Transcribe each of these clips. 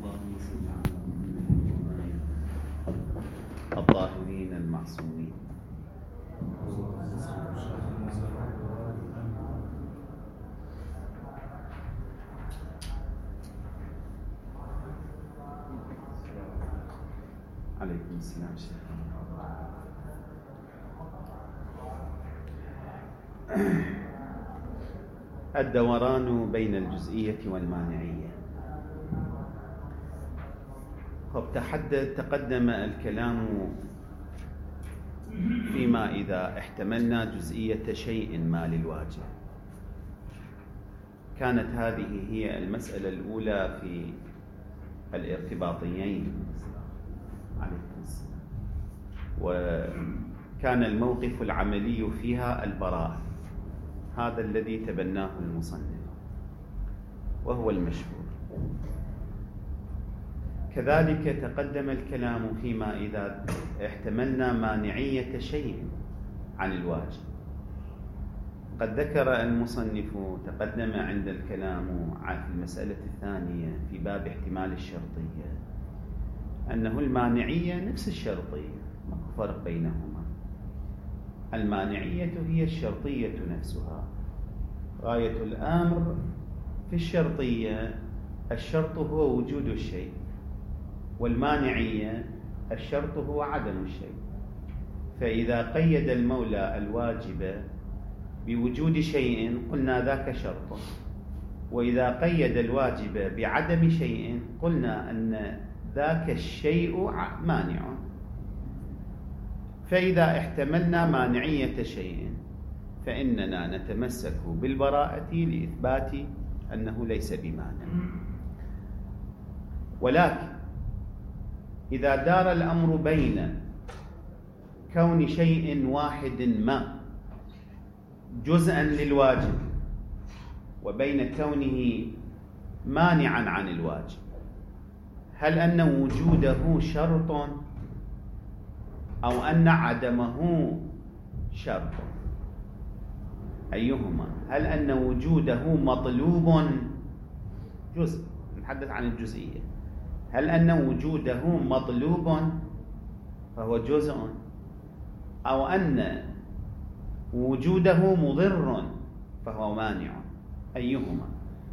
اللهم صل على محمد الطاهرين المعصومين. عليكم السلام شيخ. الدوران بين الجزئية والمانعية. تقدم الكلام فيما إذا احتملنا جزئية شيء ما للواجب. كانت هذه هي المسألة الأولى في الارتباطيين عليكم السلام، وكان الموقف العملي فيها البراءة، هذا الذي تبناه المصنف وهو المشهور. كذلك تقدم الكلام فيما إذا احتملنا مانعية شيء عن الواجب. قد ذكر المصنف تقدم عند الكلام في المسألة الثانية في باب احتمال الشرطية أنه المانعية نفس الشرطية، ما فرق بينهما. المانعية هي الشرطية نفسها. غاية الأمر في الشرطية الشرط هو وجود الشيء، والمانعية الشرط هو عدم الشيء. فإذا قيد المولى الواجب بوجود شيء قلنا ذاك شرط، وإذا قيد الواجب بعدم شيء قلنا أن ذاك الشيء مانع. فإذا احتملنا مانعية شيء فإننا نتمسك بالبراءة لإثبات أنه ليس بمانع. ولكن إذا دار الأمر بين كون شيء واحد ما جزءا للواجب وبين كونه مانعا عن الواجب، هل أن وجوده شرط أو أن عدمه شرط؟ أيهما؟ هل أن وجوده مطلوب جزء، نتحدث عن الجزئية، هل أن وجوده مطلوب فهو جزء، أو أن وجوده مضر فهو مانع؟ أيهما؟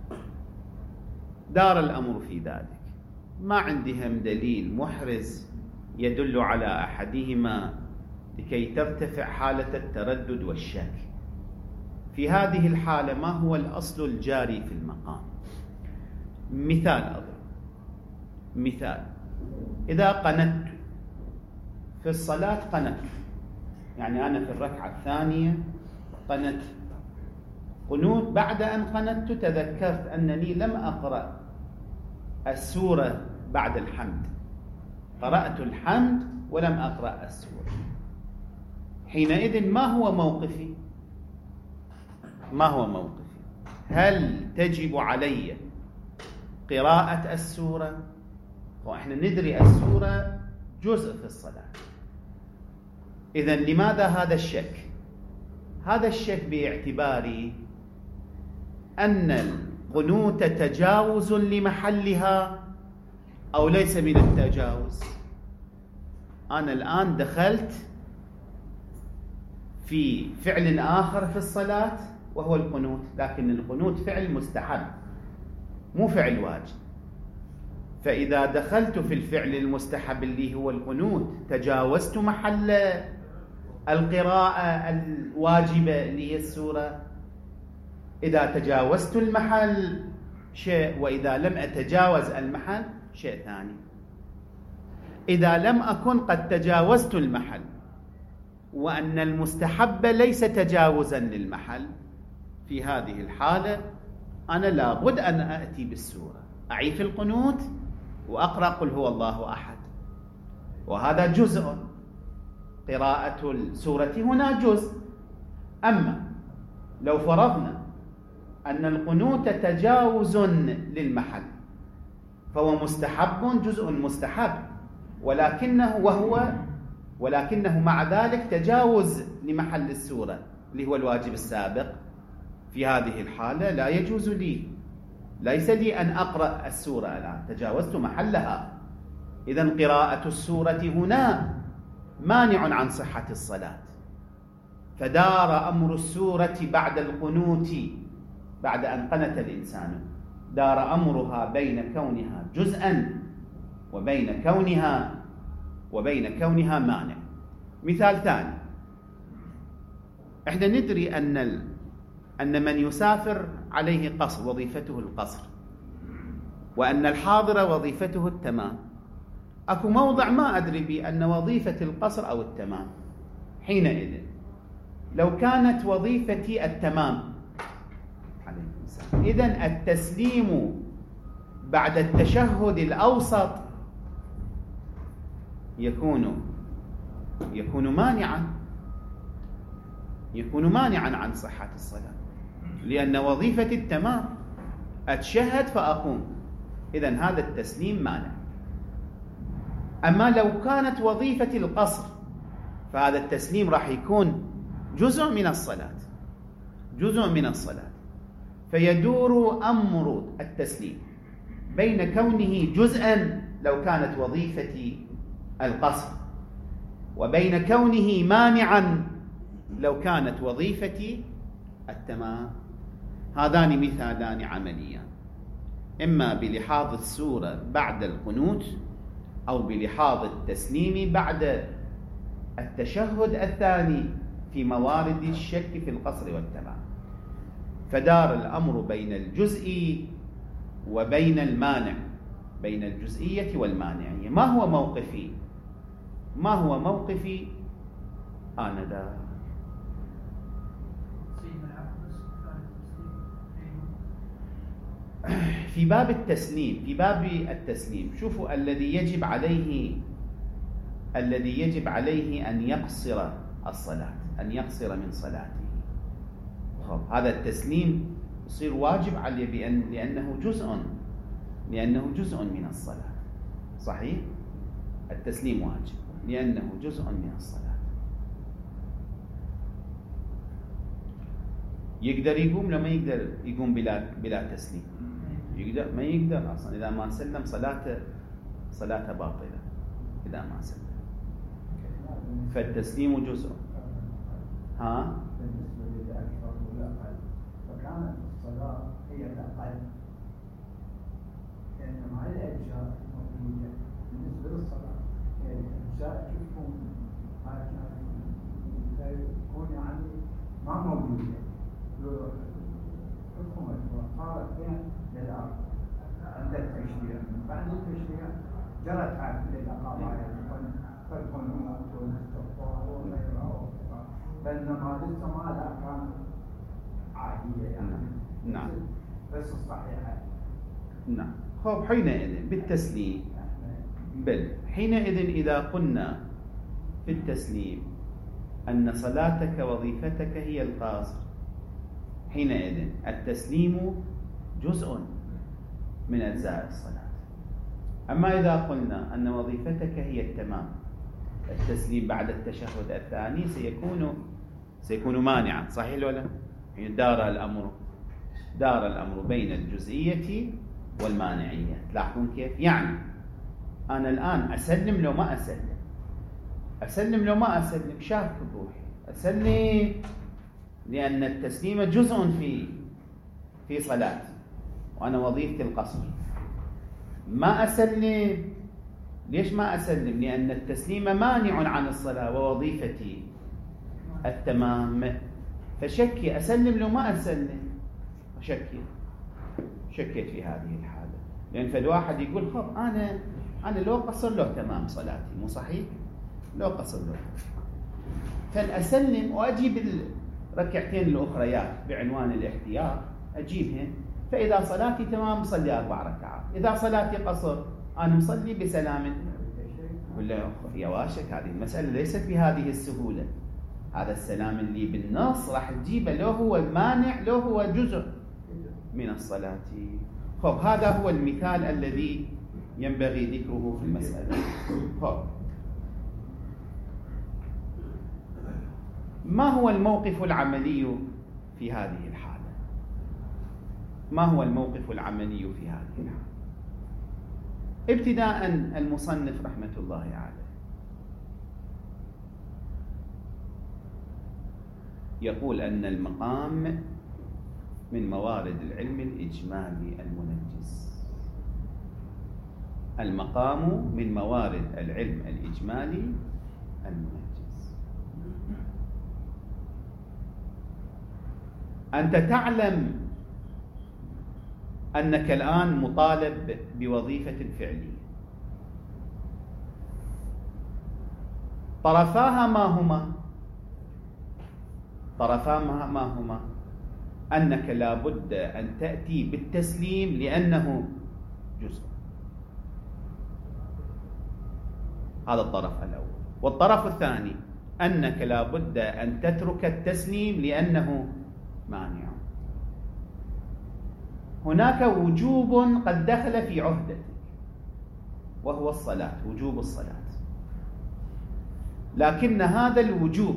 دار الأمر في ذلك. ما عندهم دليل محرز يدل على أحدهما لكي ترتفع حالة التردد والشك. في هذه الحالة ما هو الأصل الجاري في المقام؟ مثال إذا قنت في الصلاة، قنت يعني أنا في الركعة الثانية قنت قنوت، بعد أن قنت تذكرت أنني لم أقرأ السورة بعد الحمد، قرأت الحمد ولم أقرأ السورة. حينئذ ما هو موقفي؟ هل تجب علي قراءة السورة؟ وإحنا ندري السورة جزء في الصلاة. إذن لماذا هذا الشك؟ هذا الشك باعتبار أن القنوت تجاوز لمحلها أو ليس من التجاوز. أنا الآن دخلت في فعل آخر في الصلاة وهو القنوت، لكن القنوت فعل مستحب مو فعل واجب. فإذا دخلت في الفعل المستحب اللي هو القنوت تجاوزت محل القراءة الواجبة اللي هي السورة. إذا تجاوزت المحل شيء، وإذا لم أتجاوز المحل شيء ثاني. إذا لم أكن قد تجاوزت المحل وأن المستحب ليس تجاوزا للمحل، في هذه الحالة أنا لابد أن أأتي بالسورة، أعيد في القنوت وأقرأ قل هو الله أحد، وهذا جزء، قراءة السورة هنا جزء. أما لو فرضنا أن القنوت تجاوز للمحل فهو مستحب، جزء مستحب، ولكنه مع ذلك تجاوز لمحل السورة اللي هو الواجب السابق. في هذه الحالة لا يجوز لي ليس لي أن أقرأ السورة الآن، تجاوزت محلها. إذن قراءة السورة هنا مانع عن صحة الصلاة. فدار أمر السورة بعد القنوت، بعد أن قنت الإنسان، دار أمرها بين كونها جزءا وبين كونها مانع. مثال ثاني، احنا ندري أن من يسافر عليه قصر، وظيفته القصر، وأن الحاضر وظيفته التمام. أكو موضع ما أدري بأن وظيفة القصر أو التمام. حينئذ لو كانت وظيفتي التمام، إذن التسليم بعد التشهد الأوسط يكون مانعا عن صحة الصلاة، لأن وظيفتي التمام، أتشهد فأقوم، إذن هذا التسليم مانع. أما لو كانت وظيفتي القصر فهذا التسليم راح يكون جزء من الصلاة، فيدور أمر التسليم بين كونه جزءا لو كانت وظيفتي القصر، وبين كونه مانعا لو كانت وظيفتي التمام. هذان مثالان عمليان، إما بلحاظ السورة بعد القنوت، أو بلحاظ التسليم بعد التشهد الثاني في موارد الشك في القصر والتمام. فدار الأمر بين الجزء وبين المانع، بين الجزئية والمانعية. ما هو موقفي آنذاك؟ في باب التسليم شوفوا، الذي يجب عليه أن يقصر الصلاة، أن يقصر من صلاته. هذا التسليم يصير واجب عليه لأنه جزء من الصلاة. صحيح؟ التسليم واجب لأنه جزء من الصلاة. يقدر يقوم لو ما يقدر يقوم بلا تسليم؟ ما يقدر أصلا. إذا ما سلم صلاته باطلة إذا ما سلم. فالتسليم جزء. بالنسبة للأكثر والأقل، فكانت الصلاة هي الأقل، لأن مع الأجزاء موجودة. بالنسبة للصلاة الأجزاء تكون يعني ما موجودة، الحكومة صارت بين للأرض عند التشريع. بعد التشريع جرت هذه القضايا فالقنوت والاستغفار وغيرها، بينما لسه ما لها كانت عادية يعني. نعم. بس الصحيحة. نعم. خب حينئذ بالتسليم، حينئذ إذا قلنا في التسليم أن صلاتك وظيفتك هي القصر، حينئذ التسليم جزء من أجزاء الصلاة. أما إذا قلنا أن وظيفتك هي التمام، التسليم بعد التشهد الثاني سيكون مانعا. صحيح ولا؟ دار الأمر بين الجزئية والمانعية. تلاحظون كيف؟ يعني أنا الآن أسلم لو ما أسلم شاك بروحي، أسلم لأن التسليم جزء في صلاتي وأنا وظيفتي القصر. ما أسلم. ليش ما أسلم؟ لأن التسليم مانع عن الصلاة ووظيفتي التمام. فشكي أسلم لو ما أسلم، شكيت في هذه الحالة. لأن فالواحد يقول خب أنا لو قصر له تمام صلاتي، مو صحيح؟ لو قصر له، فأسلم وأجيب الركعتين الأخريات بعنوان الاحتياط، أجيبهن. فإذا صلاتي تمام مصلي 4 ركعات، إذا صلاتي قصر أنا مصلي بسلام. ولا يا واشك، هذه المسألة ليست بهذه السهولة. هذا السلام اللي بالنص راح تجيبه لو هو المانع، لو هو جزء من الصلاة. خب هذا هو المثال الذي ينبغي ذكره في المسألة. خب ما هو الموقف العملي في هذه الحالة؟ ما هو الموقف العملي في هذه الحالة؟ ابتداء المصنف رحمة الله عليه يقول أن المقام من موارد العلم الإجمالي المنجز. المقام من موارد العلم الإجمالي المنجز. أنت تعلم أنك الآن مطالب بوظيفة فعلية، طرفاها ما هما؟ طرفاها ما هما؟ أنك لا بد أن تأتي بالتسليم لأنه جزء. هذا الطرف الأول. والطرف الثاني أنك لا بد أن تترك التسليم لأنه مانع. هناك وجوب قد دخل في عهدتك وهو الصلاة، وجوب الصلاة، لكن هذا الوجوب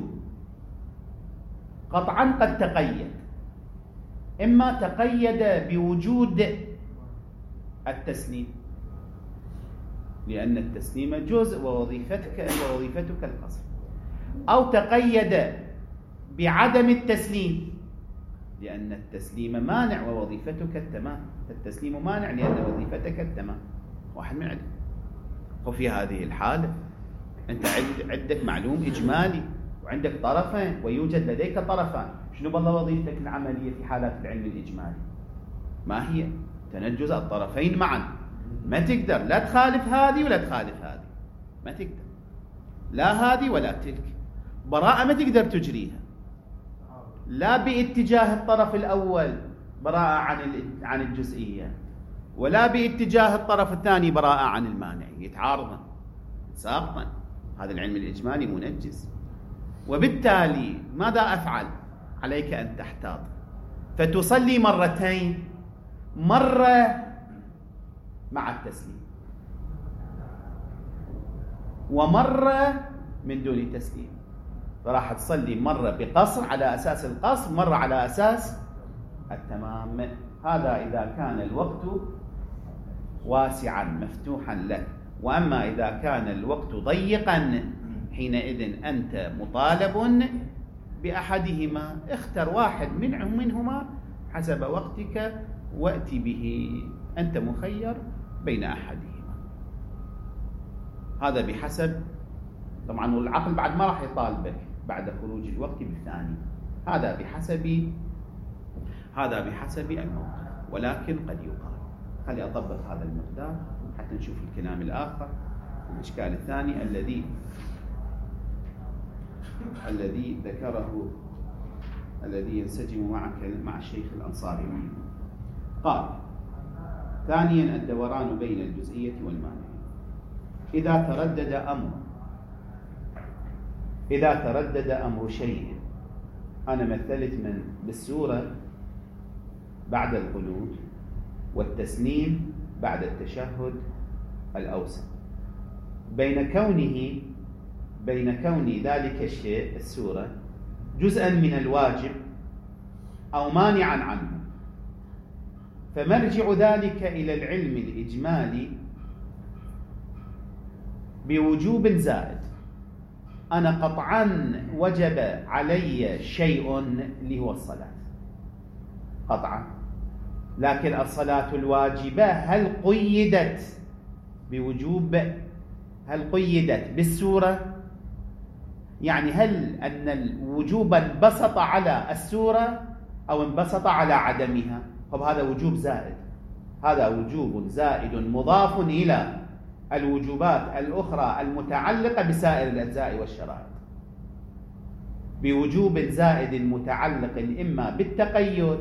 قطعا قد تقيد، إما تقيد بوجود التسليم لأن التسليم جزء ووظيفتك القصر، أو تقيد بعدم التسليم لأن التسليم مانع ووظيفتك التمام. التسليم مانع لأن وظيفتك التمام، واحد من عدة. وفي هذه الحالة أنت عندك معلوم إجمالي وعندك طرفين ويوجد لديك طرفان. شنو بالله وظيفتك العملية في حالات العلم الإجمالي؟ ما هي؟ تنجز الطرفين معا. ما تقدر لا تخالف هذه ولا تخالف هذه، ما تقدر لا هذه ولا تلك. براءة ما تقدر تجريها، لا باتجاه الطرف الأول براءة عن الجزئية، ولا باتجاه الطرف الثاني براءة عن المانع، يتعارضا ساقطا. هذا العلم الإجمالي منجز. وبالتالي ماذا أفعل؟ عليك أن تحتاط، فتصلي مرتين، مرة مع التسليم ومرة من دون تسليم. فراح تصلي مرة بقصر على أساس القصر، مرة على أساس التمام. هذا إذا كان الوقت واسعا مفتوحا لك. وأما إذا كان الوقت ضيقا حينئذ أنت مطالب بأحدهما. اختر واحد منهما حسب وقتك وأتي به، أنت مخير بين أحدهما. هذا بحسب، طبعا والعقل بعد ما راح يطالبك بعد خروج الوقت بالثاني. هذا بحسب الموقف. ولكن قد يقال، خلي أطبق هذا المقدار حتى نشوف الكلام الآخر، الإشكال الثاني الذي ذكره، الذي ينسجم مع الشيخ الأنصاري. قال: ثانيا الدوران بين الجزئية والمانع. إذا تردد أمر شيء، أنا مثلت بالسورة بعد القنوت والتسليم بعد التشهد الأوسط، بين كون ذلك الشيء السورة جزءا من الواجب أو مانعا عنه، فمرجع ذلك إلى العلم الإجمالي بوجوب زائد. أنا قطعا وجب علي شيء اللي هو الصلاة قطعا، لكن الصلاة الواجبة هل قيدت بوجوب؟ هل قيدت بالسورة؟ يعني هل أن الوجوب انبسط على السورة أو انبسط على عدمها؟ طب هذا وجوب زائد، هذا وجوب زائد مضاف إلى الوجوبات الأخرى المتعلقة بسائر الأجزاء والشرائط، بوجوب زائد متعلق إما بالتقيد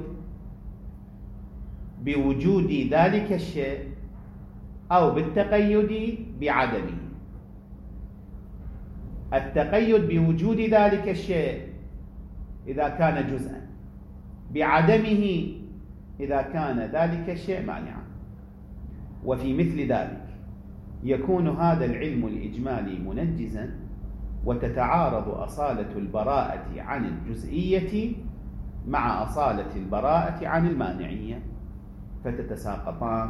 بوجود ذلك الشيء أو بالتقيد بعدمه. التقيد بوجود ذلك الشيء إذا كان جزءا، بعدمه إذا كان ذلك الشيء مانعا. وفي مثل ذلك يكون هذا العلم الإجمالي منجزا، وتتعارض أصالة البراءة عن الجزئية مع أصالة البراءة عن المانعية. فتتساقطان.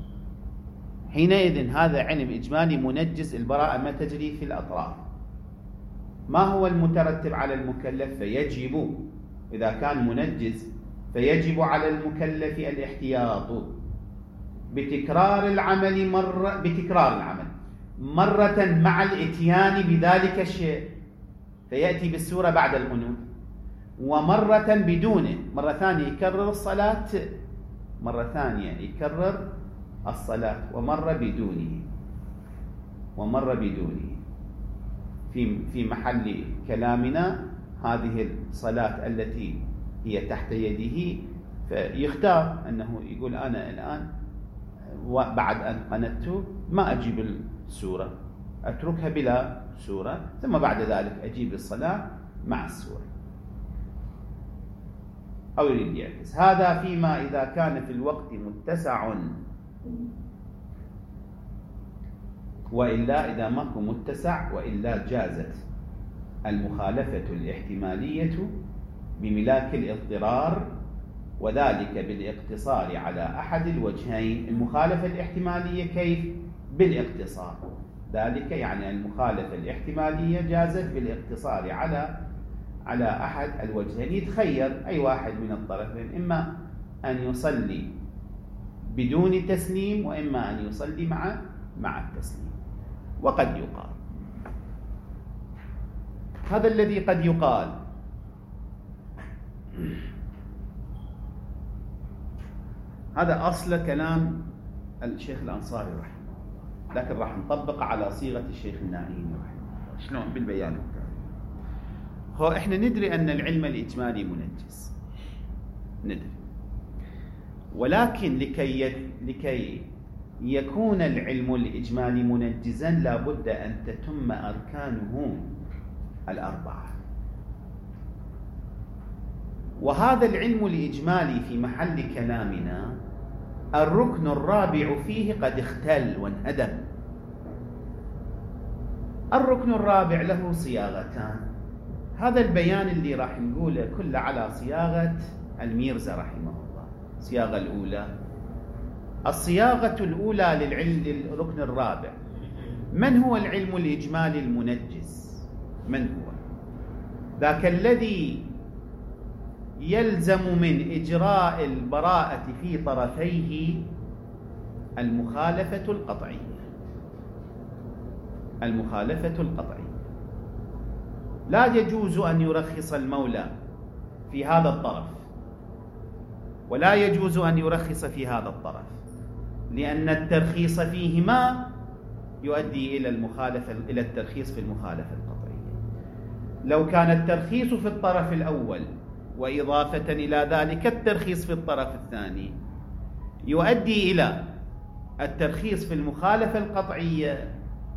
حينئذ هذا علم إجمالي منجز، البراءة ما تجري في الأطراف. ما هو المترتب على المكلف؟ فيجب إذا كان منجز فيجب على المكلف الاحتياط بتكرار العمل مرة مع الإتيان بذلك الشيء فيأتي بالسورة بعد القنوت، ومرة بدونه، مرة ثانية يكرر الصلاة، مرة ثانية يكرر الصلاة، ومرة بدونه. في محل كلامنا هذه الصلاة التي هي تحت يده، فيختار أنه يقول أنا الآن بعد أن قنت ما أجيب السورة، أتركها بلا سورة، ثم بعد ذلك أجيب الصلاة مع السورة، أو يريد يعكس. هذا فيما إذا كان في الوقت متسع، وإلا إذا ماكو متسع، وإلا جازت المخالفة الاحتمالية بملاك الاضطرار، وذلك بالاقتصار على أحد الوجهين. المخالفة الاحتمالية كيف؟ بالاقتصار، ذلك يعني المخالفة الاحتمالية جازت بالاقتصار على أحد الوجهين. يتخير أي واحد من الطرفين، إما أن يصلي بدون تسليم، وإما أن يصلي مع التسليم. وقد يقال، هذا الذي قد يقال، هذا أصل كلام الشيخ الأنصاري رحمه الله، لكن راح نطبق على صيغة الشيخ النائين رحمه الله. شلون؟ بالبيان التالي. هو إحنا ندري أن العلم الإجمالي منجز، ندري، ولكن لكي يكون العلم الإجمالي منجزا لابد أن تتم أركانه الأربعة. وهذا العلم الإجمالي في محل كلامنا الركن الرابع فيه قد اختل وانهدم. الركن الرابع له صياغتان، هذا البيان اللي راح نقوله كله على صياغة الميرزا رحمه الله. الصياغة الأولى، الصياغة الأولى للركن الرابع، من هو العلم الإجمالي المنجز؟ من هو؟ ذاك الذي يلزم من إجراء البراءة في طرفيه المخالفة القطعية. المخالفة القطعية لا يجوز أن يرخص المولى في هذا الطرف، ولا يجوز أن يرخص في هذا الطرف، لأن الترخيص فيهما يؤدي إلى الترخيص في المخالفة القطعية. لو كان الترخيص في الطرف الأول وإضافة إلى ذلك الترخيص في الطرف الثاني يؤدي إلى الترخيص في المخالفة القطعية،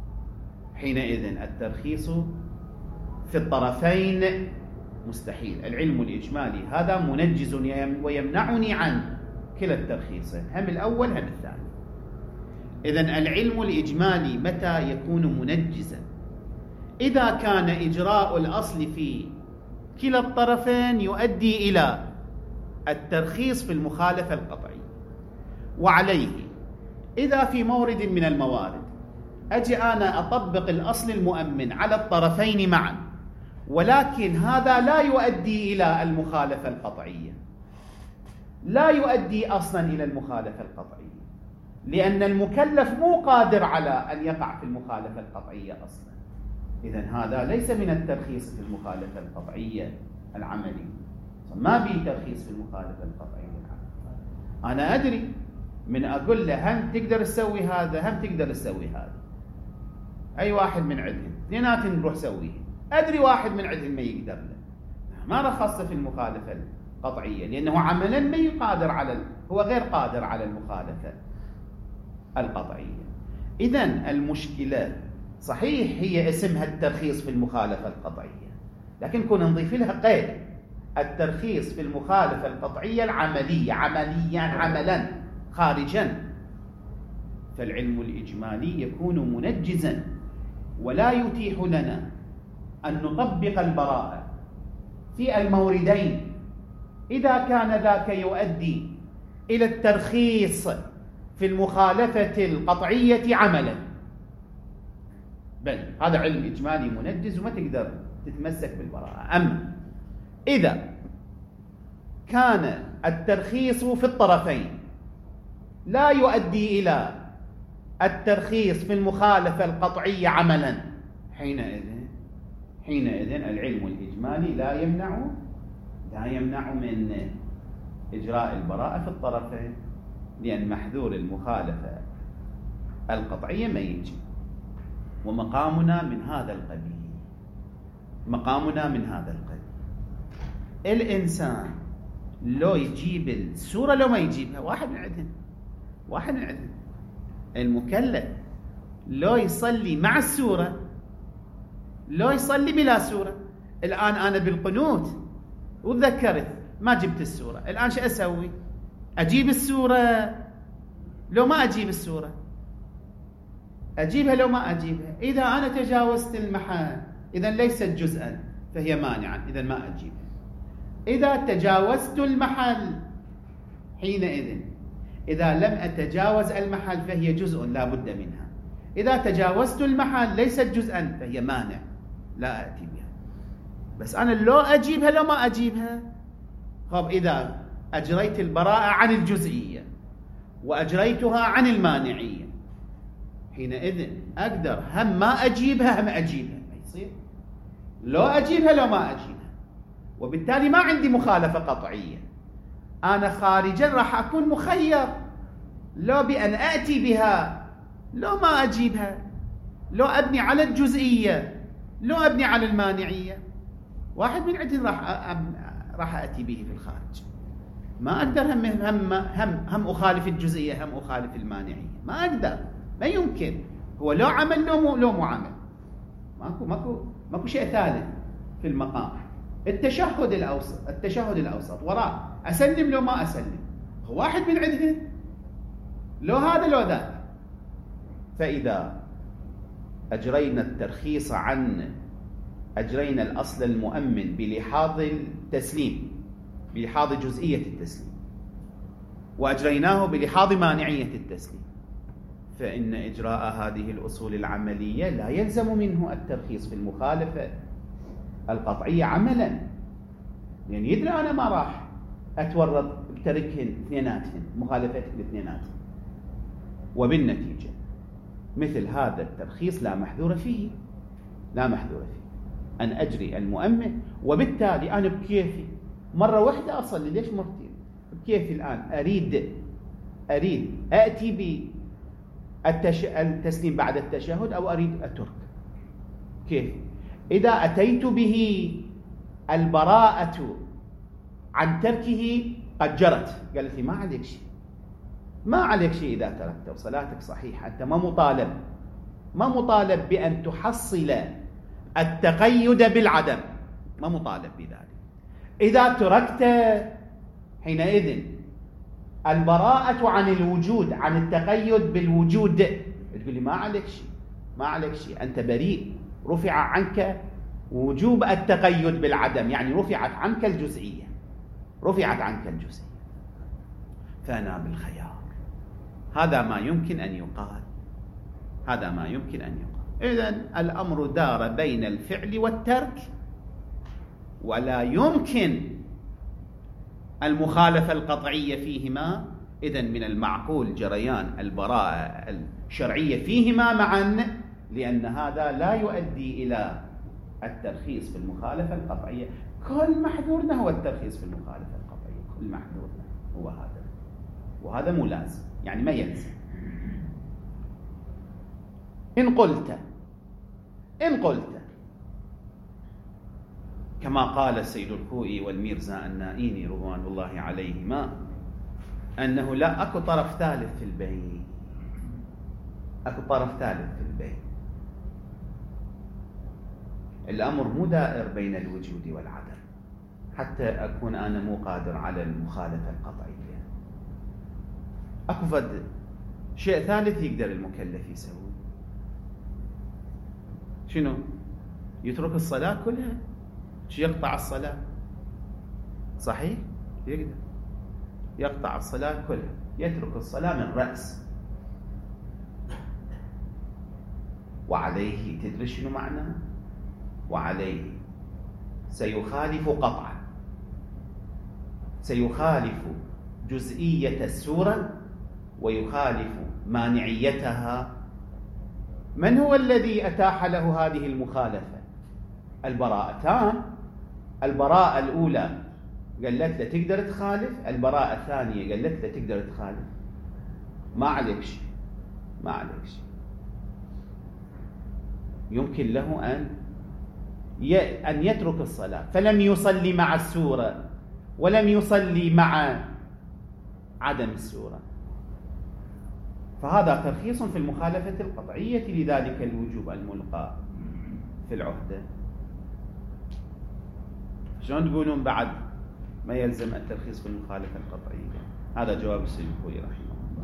حينئذ الترخيص في الطرفين مستحيل. العلم الإجمالي هذا منجز ويمنعني عن كلا الترخيصين، هم الأول هم الثاني. إذن العلم الإجمالي متى يكون منجزا؟ إذا كان إجراء الأصل في كلا الطرفين يؤدي إلى الترخيص في المخالفة القطعية. وعليه إذا في مورد من الموارد أجي أنا أطبق الأصل المؤمن على الطرفين معا، ولكن هذا لا يؤدي إلى المخالفة القطعية، لا يؤدي أصلا إلى المخالفة القطعية، لأن المكلف مو قادر على أن يقع في المخالفة القطعية أصلا. إذن هذا ليس من الترخيص في المخالفة القطعية العملي، ما بي ترخيص في المخالفة القطعية العملي. أنا أدري من أقول له هم تقدر تسوي هذا هم تقدر تسوي هذا، أي واحد من عندهم اثنيناتهم نروح سويه، أدري واحد من عندهم ما يقدر له، ما رخص في المخالفة القطعية لأنه عملا ما يقادر هو غير قادر على المخالفة القطعية. إذن المشكلة صحيح هي اسمها الترخيص في المخالفة القطعية، لكن كنا نضيف لها قيد، الترخيص في المخالفة القطعية العملية، عملا خارجا. فالعلم الإجمالي يكون منجزا ولا يتيح لنا أن نطبق البراءة في الموردين إذا كان ذاك يؤدي إلى الترخيص في المخالفة القطعية عملا، بل هذا علم إجمالي منجز وما تقدر تتمسك بالبراءة. أما إذا كان الترخيص في الطرفين لا يؤدي إلى الترخيص في المخالفة القطعية عملا، حينئذ العلم الإجمالي لا يمنع من إجراء البراءة في الطرفين، لأن محذور المخالفة القطعية ما يجي. ومقامنا من هذا القبيل، الإنسان لو يجيب السورة لو ما يجيبها واحد من عندنا. المكلف لو يصلي مع السورة لو يصلي بلا سورة. الآن أنا بالقنوت وتذكرت ما جبت السورة، الآن شو أسوي؟ أجيب السورة لو ما أجيب السورة؟ أجيبها لو ما أجيبها؟ إذا أنا تجاوزت المحل إذن ليست جزءا فهي مانعا، إذن ما أجيبها. إذا تجاوزت المحل حينئذ، إذا لم أتجاوز المحل فهي جزء لا بد منها. إذا تجاوزت المحل ليست جزءا فهي مانع لا أتي بها. بس أنا لو أجيبها لو ما أجيبها. طب إذا أجريت البراءة عن الجزئية وأجريتها عن المانعية، حينئذ أقدر هم ما أجيبها هم أجيبها، ما يصير لو أجيبها لو ما أجيبها، وبالتالي ما عندي مخالفة قطعية. أنا خارجا راح أكون مخير لو بأن أأتي بها لو ما أجيبها، لو أبني على الجزئية لو أبني على المانعية. واحد من عندهم راح أأتي به في الخارج، ما أقدر هم أخالف الجزئية هم أخالف المانعية، ما أقدر، ما يمكن. هو لو عمل لو مو عمل، ماكو شيء ثالث في المقام. التشهد الأوسط وراء أسلم لو ما أسلم، هو واحد من عندهم لو هذا لو ذاك. فإذا أجرينا الترخيص أجرينا الأصل المؤمن بلحاظ التسليم، بلحاظ جزئية التسليم، وأجريناه بلحاظ مانعية التسليم، فإن إجراء هذه الأصول العملية لا يلزم منه الترخيص في المخالفة القطعية عملا، لأن يدري أنا ما راح أتورط بتركهن اثنيناتهن، مخالفتهن الاثنيناتهن. وبالنتيجة مثل هذا الترخيص لا محذور فيه أن أجري المؤمن، وبالتالي أنا بكيفي مرة واحدة أصلي، ليش مرتين؟ بكيفي الآن أريد أأتي بالتسليم بعد التشهد أو أريد أترك، كيف؟ إذا أتيت به البراءة عن تركه قد جرت، قالت لي ما عليك شيء إذا تركته وصلاتك صحيحة، أنت ما مطالب بأن تحصل التقيد بالعدم، ما مطالب بذلك. إذا تركت حينئذ البراءة عن الوجود، عن التقيد بالوجود، تقول لي ما عليك شيء، أنت بريء، رفع عنك وجوب التقيد بالعدم، يعني رفعت عنك الجزئية. فأنا بالخيار. هذا ما يمكن أن يقال. إذن الأمر دار بين الفعل والترك، ولا يمكن المخالفة القطعية فيهما. إذن من المعقول جريان البراءة الشرعية فيهما معا، لأن هذا لا يؤدي إلى الترخيص في المخالفة القطعية. كل محذورنا هو الترخيص في المخالفة القطعية، كل محذورنا هو هذا، وهذا مو لازم، يعني ما يلزم. إن قلت كما قال السيد الخوئي والميرزا النائيني رضوان الله عليهما، أنه لا أكو طرف ثالث في البين، الأمر مو دائر بين الوجود والعدم حتى أكون أنا مو قادر على المخالفة القطعية. أكو فد شيء ثالث يقدر المكلف يسوي، شنو؟ يترك الصلاة كلها، يقطع الصلاة، صحيح؟ يقدر. يقطع الصلاة كلها، يترك الصلاة من رأس. وعليه تدري شنو معنى؟ وعليه سيخالف قطعا، سيخالف جزئية السورة ويخالف مانعيتها. من هو الذي أتاح له هذه المخالفة؟ البراءتان. البراءة الأولى قالت له تقدر تخالف، البراءة الثانية قالت له تقدر تخالف، ما عليك شيء، ما عليك شيء. يمكن له أن يترك الصلاة، فلم يصلي مع السورة ولم يصلي مع عدم السورة، فهذا ترخيص في المخالفة القطعية لذلك الوجوب الملقى في العهدة. شلون تقولون بعد ما يلزم الترخيص في المخالفة القطعية؟ هذا جواب السلوكي رحمه الله.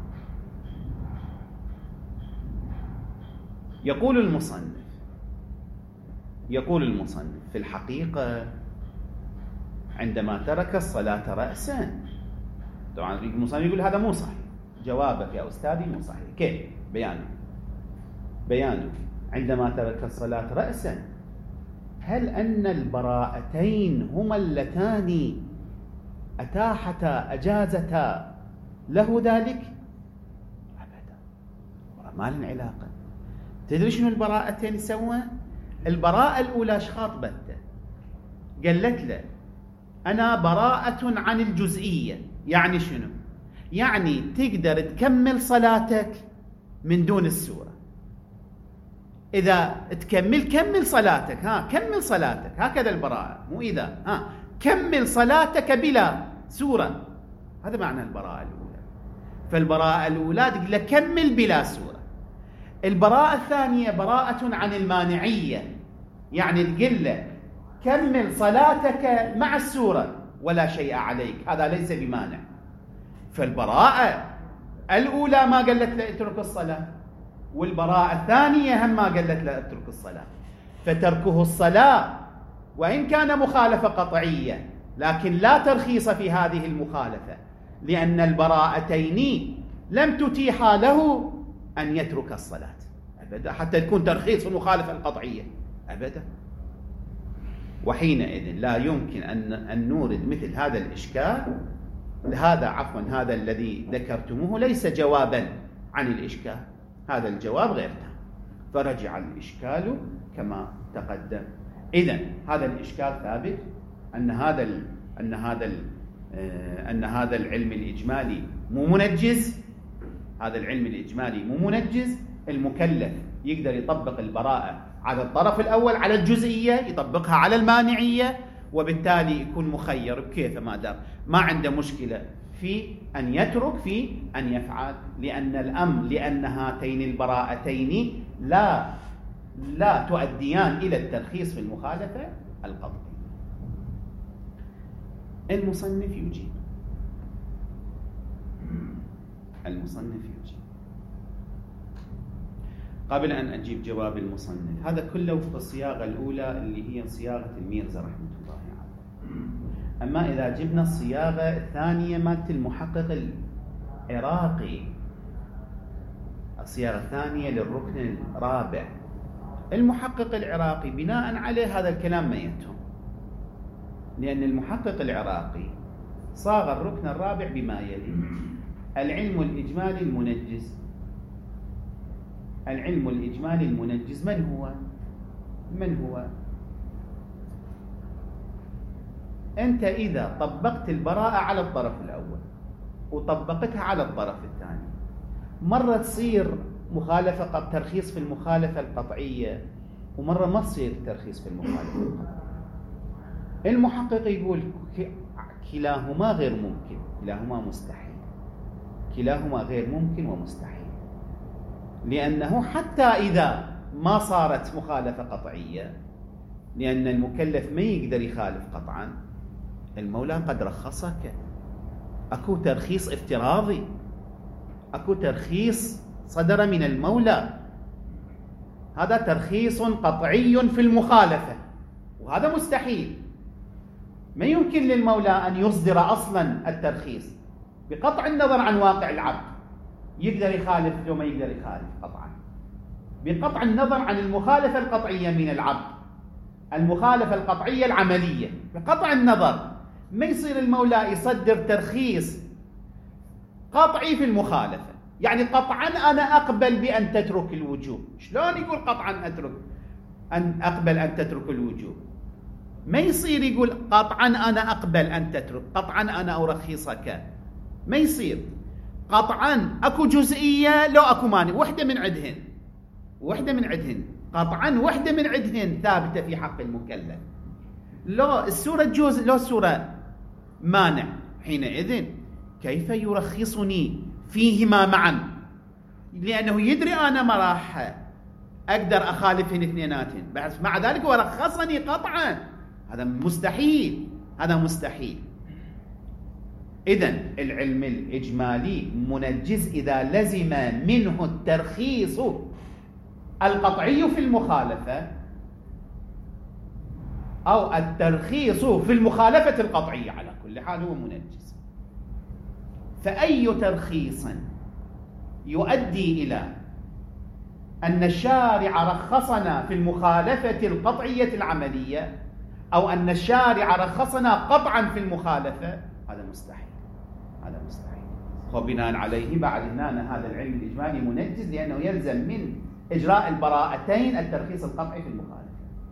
يقول المصنف في الحقيقة عندما ترك الصلاة رأسا، طبعا المصنف يقول هذا مو صحيح، جوابك يا أستاذي مو صحيح. كيف؟ بيانه عندما ترك الصلاة رأسا، هل أن البراءتين هما اللتان أتاحتا أجازتا له ذلك؟ أبدا، ما لهم علاقة. تدري شنو البراءتين سوى؟ البراءة الأولى شخاطبته، قالت له أنا براءة عن الجزئية. يعني شنو؟ يعني تقدر تكمل صلاتك من دون السورة. إذا كمل صلاتك، كمل صلاتك، هكذا البراءة، مو إذا، كمل صلاتك بلا سورة. هذا معنى البراءة الأولى. فالبراءة الأولى تقول له كمل بلا سورة. البراءة الثانية براءة عن المانعية، يعني تقول له كمل صلاتك مع السورة ولا شيء عليك، هذا ليس بمانع. فالبراءة الأولى ما قالت له اترك الصلاة، والبراءة الثانية هم ما قالت له اترك الصلاة. فتركه الصلاة وإن كان مخالفة قطعية، لكن لا ترخيص في هذه المخالفة، لأن البراءتين لم تتيحا له أن يترك الصلاة أبدا، حتى تكون ترخيص المخالفة القطعية أبدا. وحينئذ لا يمكن أن نورد مثل هذا الإشكال. هذا الذي ذكرتموه ليس جوابا عن الإشكال، هذا الجواب غير تام، فرجع الإشكال كما تقدم. إذن هذا الإشكال ثابت، أن هذا العلم الإجمالي مو منجز. هذا العلم الإجمالي مو منجز. المكلف يقدر يطبق البراءة على الطرف الأول، على الجزئية، يطبقها على المانعية، وبالتالي يكون مخير بكيفه ما دام ما عنده مشكلة في أن يترك، في أن يفعل، لأن هاتين البراءتين لا تؤديان إلى الترخيص في المخالفة القطعية. المصنف يجيب. قبل أن أجيب جواب المصنف، هذا كله وفق الصياغة الأولى اللي هي صياغة الميرزا رحمة الله عليه. أما إذا جبنا الصياغة الثانية مالت المحقق العراقي، الصياغة الثانية للركن الرابع، المحقق العراقي بناء عليه هذا الكلام ما يتم، لأن المحقق العراقي صاغ الركن الرابع بما يلي: العلم الإجمالي المنجز. العلم الإجمالي المنجز من هو؟ أنت إذا طبقت البراءة على الطرف الأول وطبقتها على الطرف الثاني، مرة تصير مخالفة ترخيص في المخالفة القطعية، ومرة ما تصير ترخيص في المخالفة القطعية. المحقق يقول كلاهما غير ممكن، كلاهما مستحيل، كلاهما غير ممكن ومستحيل، لأنه حتى إذا ما صارت مخالفة قطعية، لأن المكلف ما يقدر يخالف قطعا، المولى قد رخصك. أكو ترخيص افتراضي، أكو ترخيص صدر من المولى، هذا ترخيص قطعي في المخالفة، وهذا مستحيل. ما يمكن للمولى أن يصدر أصلا الترخيص، بقطع النظر عن واقع العبد يقدر يخالف لو ما يقدر يخالف قطعا، بقطع النظر عن المخالفة القطعية من العبد، المخالفة القطعية العملية، بقطع النظر ما يصير المولى يصدر ترخيص قطعي في المخالفة. يعني قطعا أنا أقبل بأن تترك الوجوب. شلون يقول قطعا أقبل أن تترك الوجوب؟ ما يصير يقول قطعا أنا أقبل أن تترك، قطعا أنا أرخصك، ما يصير. قطعا أكو جزئية لو أكو مانع، وحدة من عدهن قطعا وحدة من عدهن ثابتة في حق المكلف. لو السورة جزء، لو السورة مانع، حينئذ كيف يرخصني فيهما معا؟ لأنه يدري أنا ما راح أقدر أخالفهن اثنيناتهن، بس مع ذلك ورخصني قطعا. هذا مستحيل. إذن العلم الإجمالي منجز إذا لزم منه الترخيص القطعي في المخالفة أو الترخيص في المخالفة القطعية، على كل حال هو منجز. فأي ترخيص يؤدي إلى أن الشارع رخصنا في المخالفة القطعية العملية أو أن الشارع رخصنا قطعا في المخالفة، هذا مستحيل. وبناء عليه بعد هنا هذا العلم الإجمالي منجز، لأنه يلزم من إجراء البراءتين الترخيص القطعي في المخالفة.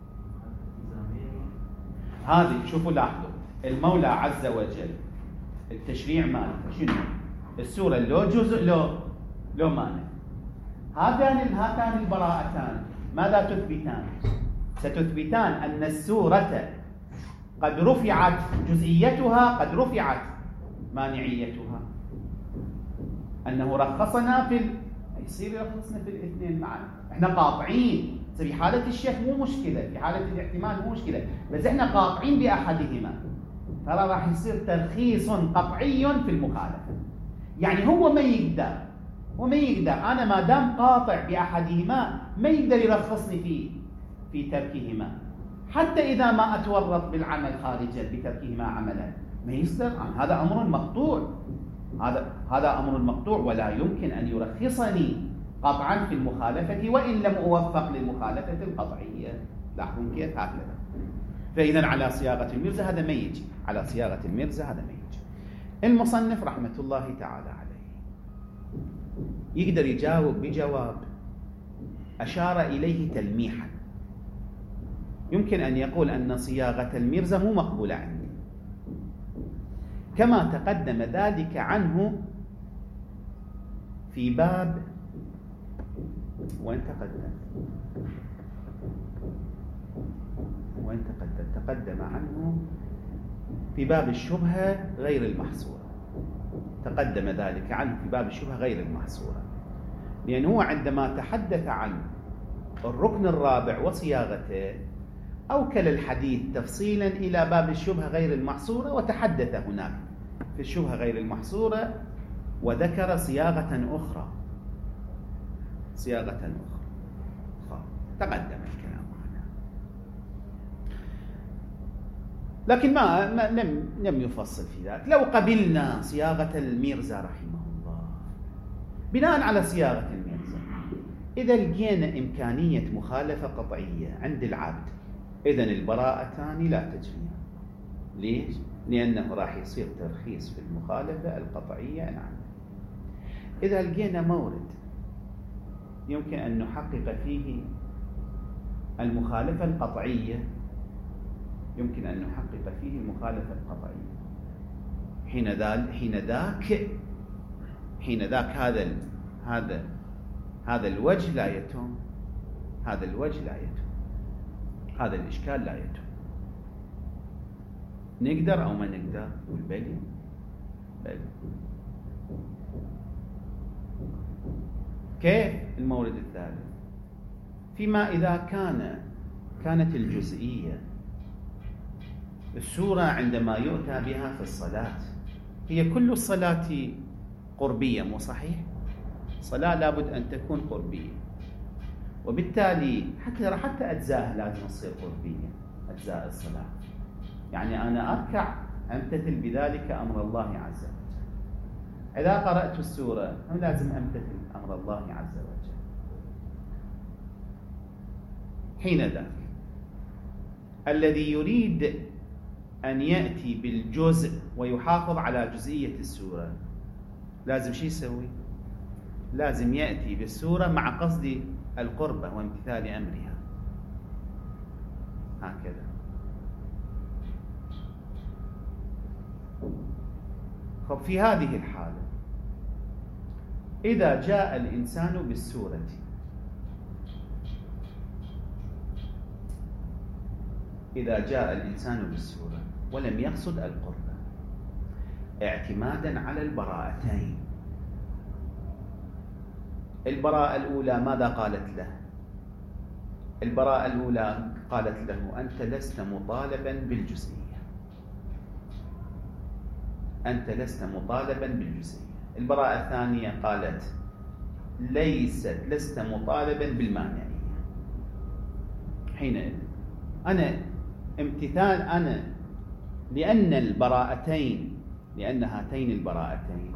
هذه شوفوا لاحظوا، المولى عز وجل التشريع ماله شنو؟ السورة لو جزء لو مانع. هاتان البراءتان ماذا تثبتان؟ ستثبتان أن السورة قد رفعت جزئيتها، قد رفعت مانعيتها، أنه رخصنا يصير يرخصنا في الاثنين معا. احنا قاطعين، في حالة الشك مو مشكلة، في حالة الاحتمال مو مشكلة، بس احنا قاطعين بأحدهما، ترى راح يصير ترخيص قطعي في المخالفة. يعني هو ما يقدر أنا ما دام قاطع بأحدهما ما يقدر يرخصني في تركهما، حتى إذا ما أتورط بالعمل خارجا بتركهما عملا ما يصدر. هذا أمر مقطوع، هذا أمر مقطوع، ولا يمكن أن يرخصني قطعا في المخالفة وإن لم أوفق للمخالفة القطعية. لاحظون كيف؟ هكذا. فإذا على صياغة المرزا هذا ما يجي، على صياغة المرزا هذا ما يجي. المصنف رحمة الله تعالى عليه يقدر يجاوب بجواب أشار إليه تلميحا. يمكن أن يقول أن صياغة المرزا مو مقبولة عندي، كما تقدم ذلك عنه في باب وين تقدم عنه في باب الشبهة غير المحصورة. تقدم ذلك عنه في باب الشبهة غير المحصورة، لأنه عندما تحدث عن الركن الرابع وصياغته أوكل الحديث تفصيلا إلى باب الشبهة غير المحصورة، وتحدث هناك في الشبهة غير المحصورة وذكر صياغة أخرى. تقدم الكلام عنها، لكن لم يفصل في ذلك. لو قبلنا صياغة الميرزا رحمه الله بناء على صياغة الميرزا، إذا لقينا إمكانية مخالفة قطعية عند العبد، إذن البراءتان لا تجريان. ليش؟ لأنه راح يصير ترخيص في المخالفة القطعية. نعم. إذا لقينا مورد يمكن أن نحقق فيه المخالفة القطعية، حين ذاك هذا الوجه لا يتم، هذا الإشكال لا يتم. نقدر أو ما نقدر؟ بل كيف؟ المورد الثالث فيما إذا كانت الجزئية السورة عندما يؤتى بها في الصلاة هي كل الصلاة قربية، مو صحيح؟ صلاة لابد أن تكون قربية، وبالتالي حتى أجزاء لازم تصير قربية، أجزاء الصلاة. يعني أنا أركع أمتثل بذلك أمر الله عز وجل، إذا قرأت السورة لازم أمتثل أمر الله عز وجل. حين ذاك الذي يريد أن يأتي بالجزء ويحافظ على جزئية السورة لازم شو يسوي؟ لازم يأتي بالسورة مع قصد القربة وامتثال أمرها، هكذا. خب في هذه الحالة إذا جاء الإنسان بالسورة ولم يقصد القربة اعتمادا على البراءتين، البراءة الأولى ماذا قالت له؟ البراءة الأولى قالت له أنت لست مطالبا بالجزئية، أنت لست مطالبا بالجزئية. البراءة الثانية قالت لست مطالبا بالمانعية. حينئذ أنا لأن هاتين البراءتين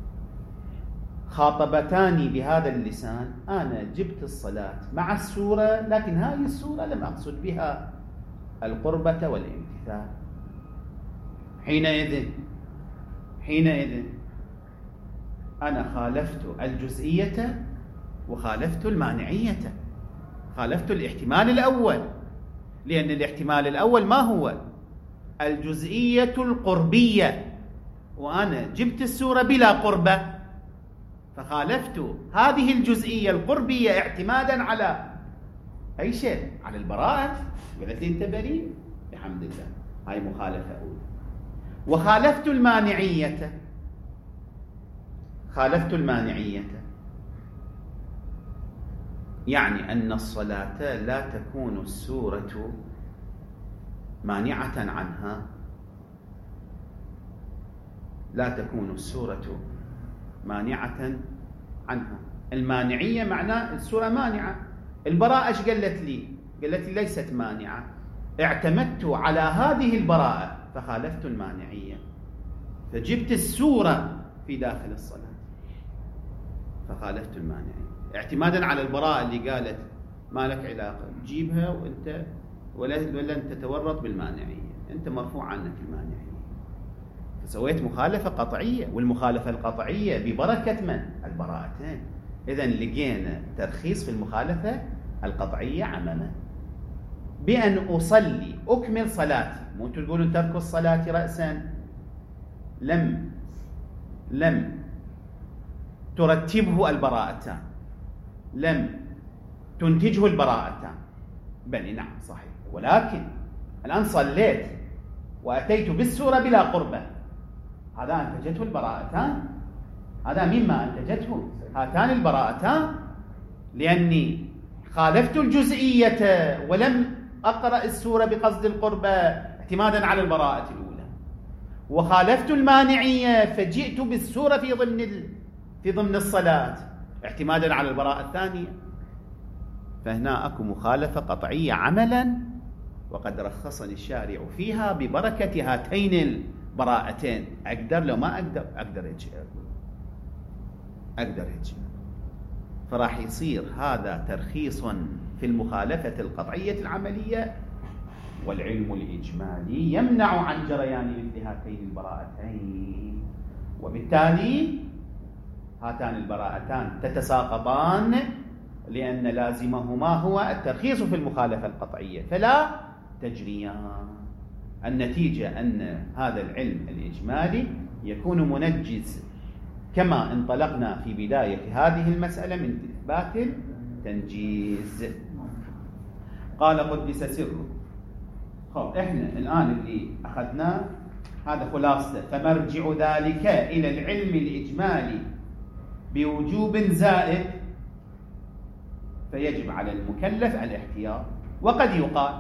خاطبتاني بهذا اللسان، أنا جبت الصلاة مع السورة، لكن هذه السورة لم أقصد بها القربة والامتثال. حينئذ أنا خالفت الجزئية وخالفت المانعية، خالفت الاحتمال الأول، لأن الاحتمال الأول ما هو؟ الجزئية القربية، وأنا جبت السورة بلا قربة، فخالفت هذه الجزئية القربية اعتمادا على أي شيء؟ على البراءة. قلت لي أنت بريء، بحمد الله، هاي مخالفة أولى. وخالفت المانعية، يعني أن الصلاة لا تكون السورة مانعة عنها، لا تكون السورة مانعة عنها. المانعية معناه السورة مانعة. البراءة ايش قالت لي؟ قالت لي ليست مانعة، اعتمدت على هذه البراءة فخالفت المانعية، فجبت السورة في داخل الصلاة فخالفت المانعية اعتمادا على البراءة اللي قالت ما لك علاقة، جيبها وانت ولا انت تورط بالمانعية، انت مرفوع عنك المانعية، فسويت مخالفة قطعية. والمخالفة القطعية ببركة من؟ البراءتين. إذن لقينا ترخيص في المخالفة القطعية عمما، بأن أصلي أكمل صلاتي. مو تقولون ترك الصلاة رأسا لم ترتبه البراءتان، لم تنتجه البراءتان. بل نعم صحيح، ولكن الآن صليت وأتيت بالسورة بلا قربة، هذا أنتجته البراءتان، هذا مما أنتجته هاتان البراءتان، لأني خالفت الجزئية ولم أقرأ السورة بقصد القربة اعتمادا على البراءة الأولى، وخالفت المانعية فجئت بالسورة في ضمن الصلاة اعتمادا على البراءة الثانية. فهنا أكو مخالفة قطعية عملا، وقد رخصني الشارع فيها ببركة هاتين البراءتين. أقدر لو ما أقدر هيك. فراح يصير هذا ترخيص في المخالفة القطعية العملية، والعلم الإجمالي يمنع عن جريان مثل هاتين البراءتين، وبالتالي هاتان البراءتان تتساقطان، لأن لازمهما هو الترخيص في المخالفة القطعية فلا تجريان. النتيجة أن هذا العلم الإجمالي يكون منجز، كما انطلقنا في بداية هذه المسألة من إثبات التنجيز. قال قدس سره. خب احنا الآن اللي أخذناه هذا خلاصة، فمرجع ذلك إلى العلم الإجمالي بوجوب زائد، فيجب على المكلف الاحتياط. وقد يقال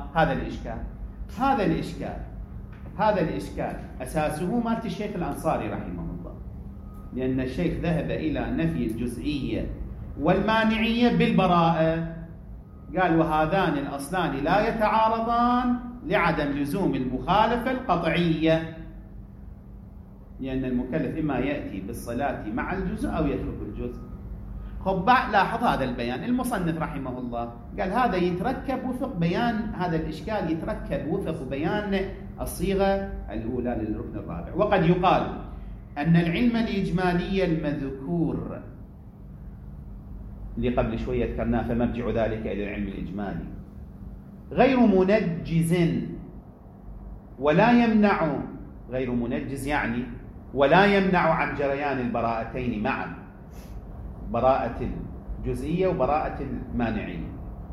هذا الإشكال أساسه مالت الشيخ الأنصاري رحمه الله، لأن الشيخ ذهب إلى نفي الجزئية والمانعية بالبراءة، قال وهذان الأصلان لا يتعارضان لعدم لزوم المخالفة القطعية، لأن المكلف إما يأتي بالصلاة مع الجزء أو يترك الجزء. خب لاحظ هذا البيان، المصنف رحمه الله قال هذا يتركب وفق بيان هذا الإشكال، يتركب وفق بيان الصيغة الأولى للركن الرابع. وقد يقال أن العلم الإجمالي المذكور اللي قبل شوية ذكرناه فمرجع ذلك إلى العلم الإجمالي غير منجز ولا يمنع، غير منجز يعني ولا يمنع عن جريان البراءتين معا، براءة الجزئية وبراءة المانعية،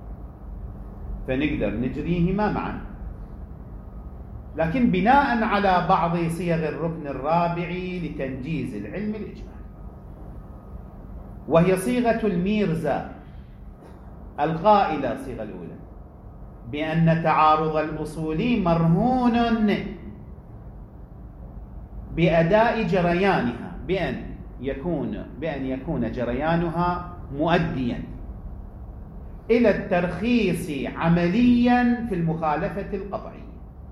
فنقدر نجريهما معا، لكن بناء على بعض صيغ الركن الرابع لتنجيز العلم الإجمالي، وهي صيغة الميرزا القائلة الصيغة الأولى بأن تعارض الأصول مرهون بأداء جريانها، بأن يكون جريانها مؤديا إلى الترخيص عمليا في المخالفة القطعية،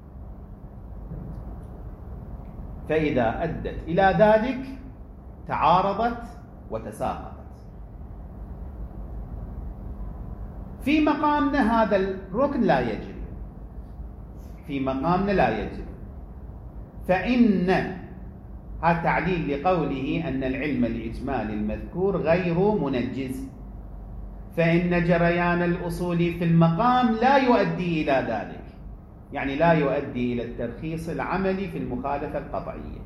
فإذا أدت إلى ذلك تعارضت وتساقطت. في مقامنا هذا الركن لا يجري، في مقامنا لا يجري، فإن هذا تعليل لقوله أن العلم الإجمالي المذكور غير منجز، فإن جريان الأصول في المقام لا يؤدي إلى ذلك، يعني لا يؤدي إلى الترخيص العملي في المخالفة القطعية.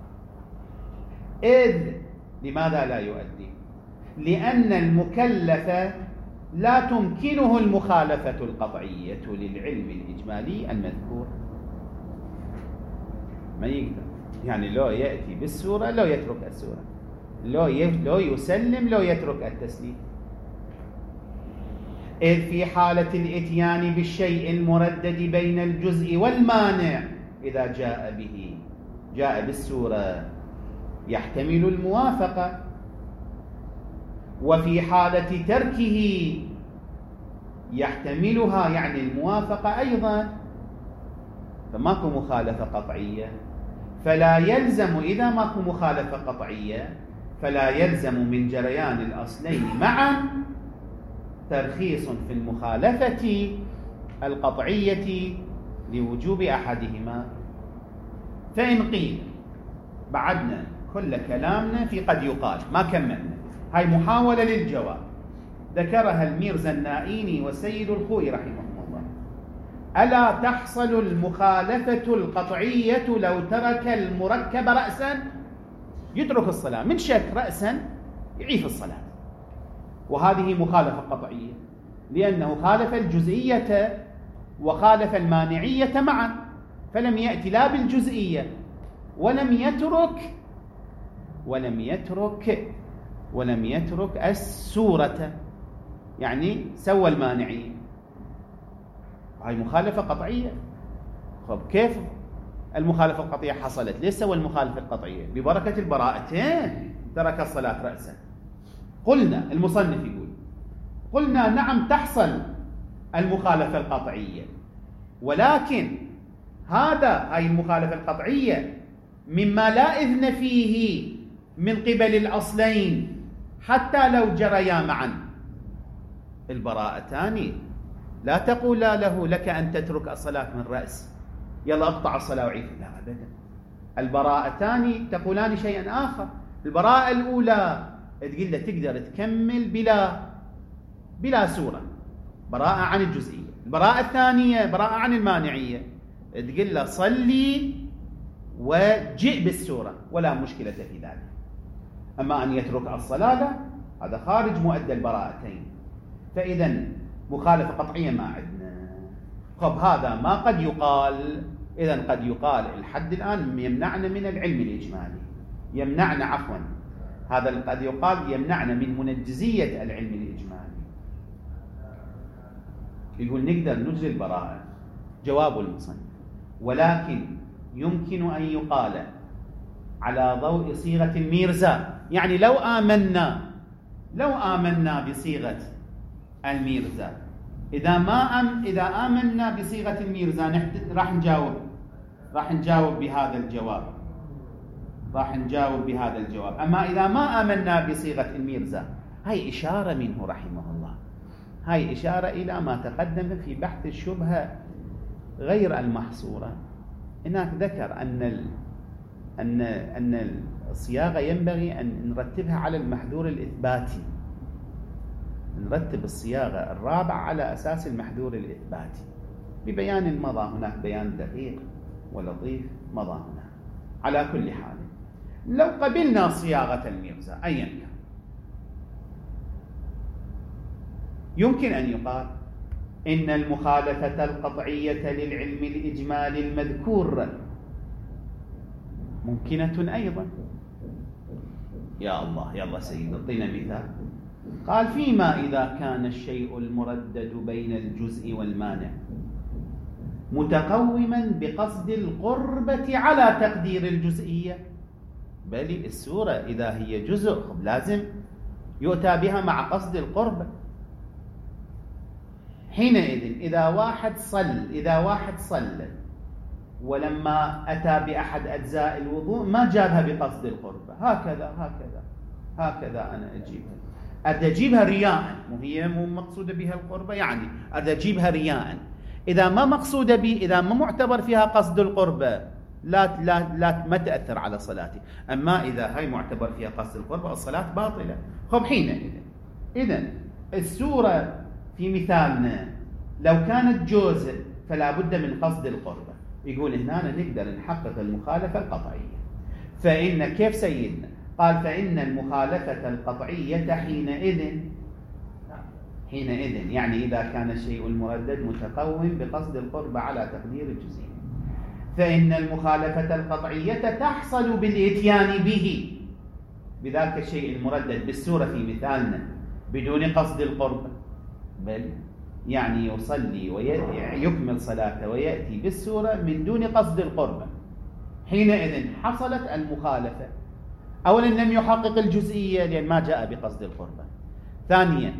إذ لماذا لا يؤدي؟ لأن المكلف لا تمكنه المخالفة القطعية للعلم الإجمالي المذكور، ما يقدر، يعني لو يأتي بالسورة لو يترك السورة، لو يسلم لو يترك التسليم. إذ في حالة الإتيان بالشيء المردد بين الجزء والمانع إذا جاء بالسورة يحتمل الموافقة، وفي حالة تركه يحتملها يعني الموافقة أيضا، فماكو مخالفة قطعية، فلا يلزم إذا ماكو مخالفة قطعية فلا يلزم من جريان الأصلين معا ترخيص في المخالفة القطعية لوجوب أحدهما. فإن قيل بعدنا كل كلامنا في قد يقال، ما كملنا، هاي محاولة للجواب ذكرها الميرزا النائيني وسيد الخوئي رحمهم الله. ألا تحصل المخالفة القطعية لو ترك المركب رأسا؟ يترك الصلاة من شك رأسا يعيف الصلاة، وهذه مخالفة قطعية لأنه خالف الجزئية وخالف المانعية معا، فلم يأتي لا بالجزئية ولم يترك السورة، يعني سوى المانعية، هاي مخالفة قطعية. طب كيف المخالفة القطعية حصلت؟ ليش سوى المخالفة القطعية؟ ببركة البراءتين ترك الصلاة رأسا. قلنا المصنف يقول قلنا نعم تحصل المخالفة القطعية، ولكن هاي المخالفة القطعية مما لا إذن فيه من قبل الأصلين حتى لو جريا معا. البراءتان لا تقولا له لك أن تترك الصلاة من رأس، يلا اقطع الصلاة وعيد، لا أبدا. البراءتان تقولان شيئا آخر. البراءة الأولى تقول له تقدر تكمل بلا سورة، براءة عن الجزئية. البراءة الثانية براءة عن المانعية، تقول له صلي وجئ بالسورة ولا مشكلة في ذلك. أما أن يترك الصلاة لا، هذا خارج مؤدى البراءتين، فإذا مخالفة قطعية ما عندنا. خب هذا ما قد يقال، إذن قد يقال الحد الآن يمنعنا من العلم الإجمالي، يمنعنا هذا قد يقال يمنعنا من منجزية العلم الإجمالي. يقول نقدر نجري البراءة. جواب المصنف ولكن يمكن أن يقال على ضوء صيغة الميرزا، يعني لو آمنا بصيغة الميرزا، إذا آمنا بصيغة الميرزا راح نجاوب بهذا الجواب. راح نجاوب بهذا الجواب. أما إذا ما آمنا بصيغة الميرزا، هاي إشارة منه رحمه الله، هاي إشارة إلى ما تقدم في بحث الشبهة غير المحصورة. هناك ذكر أن الصياغة ينبغي أن نرتبها على المحذور الإثباتي، نرتب الصياغة الرابعة على أساس المحذور الإثباتي ببيان مضى هناك بيان دقيق ولطيف مضى هناك. على كل حال لو قبلنا صياغة الميرزا أيا كان، يمكن أن يقال إن المخالفة القطعية للعلم الإجمالي المذكور ممكنة أيضا. يا الله، يلا سيد اعطينا مثال. قال: فيما إذا كان الشيء المردد بين الجزء والمانع متقوما بقصد القربة على تقدير الجزئية. بل السورة إذا هي جزء لازم يؤتى بها مع قصد القربة. حينئذ إذا واحد صلى ولما أتى بأحد أجزاء الوضوء ما جابها بقصد القربة، هكذا أنا أجيبها رياء، وهي مو مقصودة بها القربة، يعني أجيبها رياء. إذا ما مقصودة إذا ما معتبر فيها قصد القربة ما تأثر على صلاتي. أما إذا هاي معتبر فيها قصد القربة الصلاة باطلة. خب حينئذ إذن السورة في مثالنا لو كانت جزء فلا بد من قصد القربة. يقول هنا نقدر نحقق المخالفة القطعية. فإن كيف سيدنا قال: فإن المخالفة القطعية حينئذ يعني إذا كان الشيء المردد متقوم بقصد القربة على تقدير الجزئية، فإن المخالفة القطعية تحصل بالإتيان به بذاك الشيء المردد بالسورة في مثالنا بدون قصد القربة، بل يعني يصلي ويكمل صلاته ويأتي بالسورة من دون قصد القربة. حينئذ حصلت المخالفة. أولا لم يحقق الجزئية لأن ما جاء بقصد القربة. ثانيا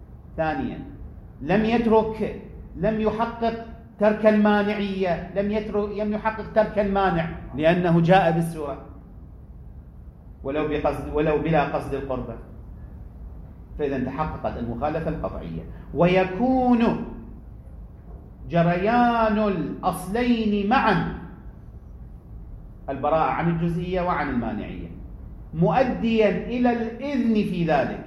لم يحقق ترك المانعية، لم يحقق ترك المانع لأنه جاء بالسورة ولو بلا قصد القربة. فإذا تحققت المخالفة القطعية. ويكون جريان الأصلين معا، البراءة عن الجزئية وعن المانعية، مؤديا إلى الإذن في ذلك،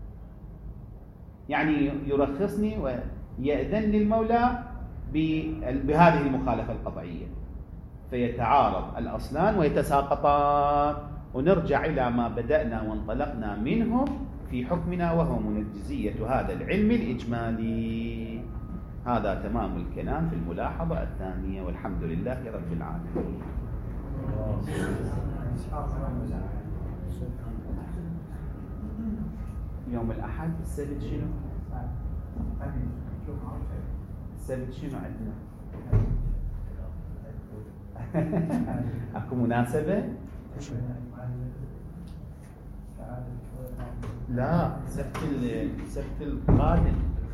يعني يرخصني ويأذن للمولى بهذه المخالفة القطعية، فيتعارض الأصلان ويتساقطان، ونرجع إلى ما بدأنا وانطلقنا منه في حكمنا، وهو منجزية هذا العلم الإجمالي. هذا تمام الكلام في الملاحظة الثانية، والحمد لله رب العالمين. يوم الأحد السبت شنو؟ السبت شنو عندنا؟ أكو مناسبة؟ لا، السبت القادم،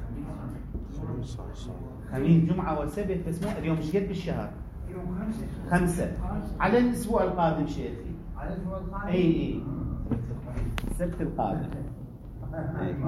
خميس جمعة وسبت، بس مو اليوم ايش قد بالشهر؟ يوم 5 على الأسبوع القادم شيخي. على الأسبوع القادم. السبت القادم.